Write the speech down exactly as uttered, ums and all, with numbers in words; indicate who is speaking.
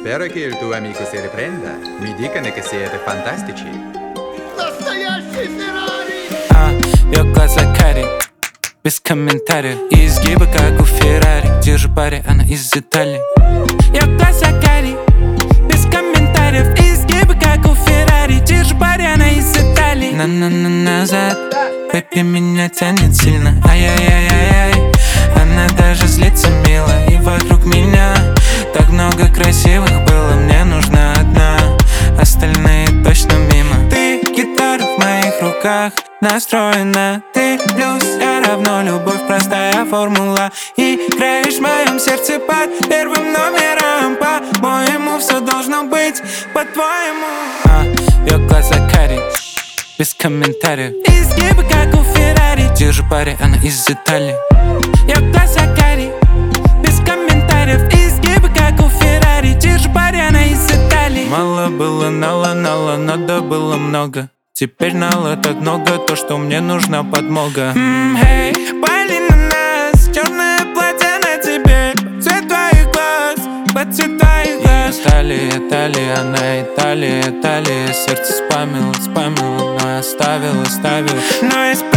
Speaker 1: Spero che il tuo amico se riprenda. Mi dicono che siete fantastici.
Speaker 2: Настоящий Феррари!
Speaker 3: А, ее глаза карие, без комментариев. И изгибы, как у Феррари. Держу пари, она из Италии. Ее глаза карие, без комментариев. И изгибы, как у Феррари. Держу пари, она из Италии. На-на-на назад, бэби, меня тянет сильно. Ай-яй-яй-яй-яй. Она даже злится мило. И вокруг меня так много красивых было. Мне нужна одна, остальные точно мимо. Ты гитара в моих руках, настроена. Ты плюс, я равно любовь, простая формула. Играешь в моем сердце под первым номером. По-моему, все должно быть по-твоему. А, ее глаза карие, без комментариев. Изгибы, как у Феррари. Держу пари, она из Италии. Ее глаза карие, без комментариев. Изгибы, как у Феррари. Держу пари, она из Италии. Мало было, нала, нала, надо было много. Теперь нала так много, то, что мне нужна подмога. Ммм, эй, пали на нас. Черное платье на тебе, цвет твоих глаз, под цвет твоих глаз. Италия, Италия, она Италия, Италия. Сердце спамило, спамило, но оставила, оставила. Но я